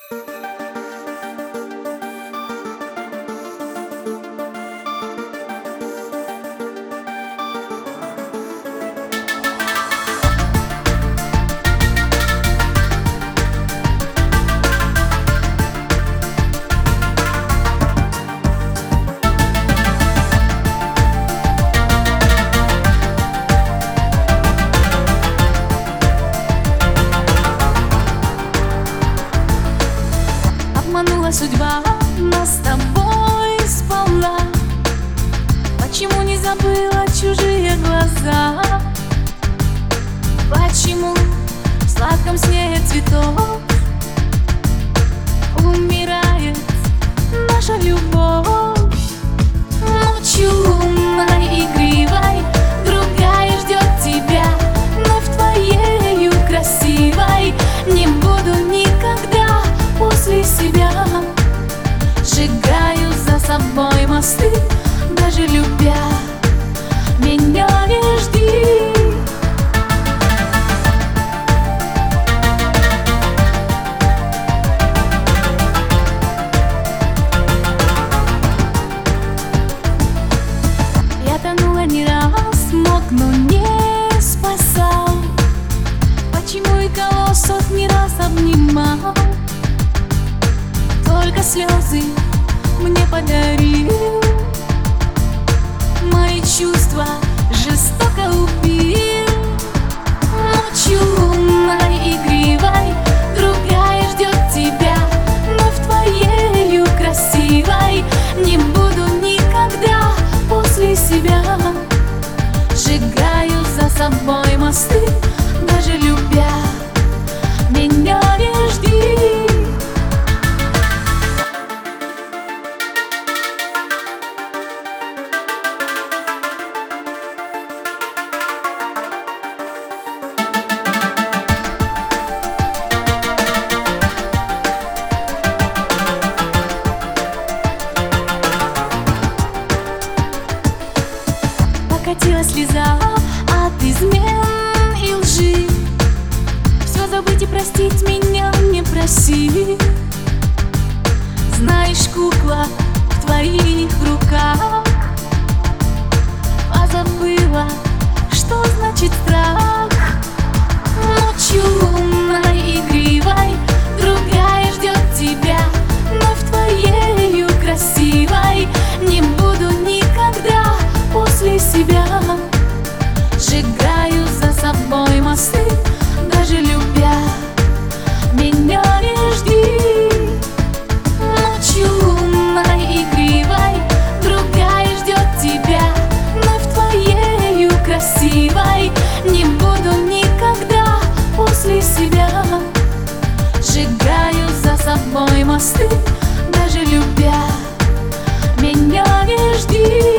Обманула судьба нас с тобой сполна. Почему не забыла чужие глаза? Почему в сладком сне цветов умирает наша любовь? Ночью лунной игривой другая ждет тебя, но в твоею красивой не буду никогда после себя. Сжигаю за собой мосты, даже любя, меня не жди. Я тонула не раз, мог, но не спасал. Почему и кого сотни раз обнимал? Только слезы мне подарил, мои чувства жестоко убил. Ночью лунной игривой другая ждет тебя, но в твоею красивой не буду никогда после себя. Сжигаю за собой мосты, даже любя, меня не жди. Покатилась слеза от измен и лжи. Все забыть и простить меня не проси. Знаешь, кукла в твоих руках, позабыла, что значит страх. Ночью лунной игривой другая ждет тебя, но в твоею красивой не буду никогда после себя. Сжигаю за собой мосты, даже любя, меня не жди. Ночью лунной игривой другая ждет тебя, но в твоею красивой не буду никогда после себя. Сжигаю за собой мосты, даже любя, меня не жди.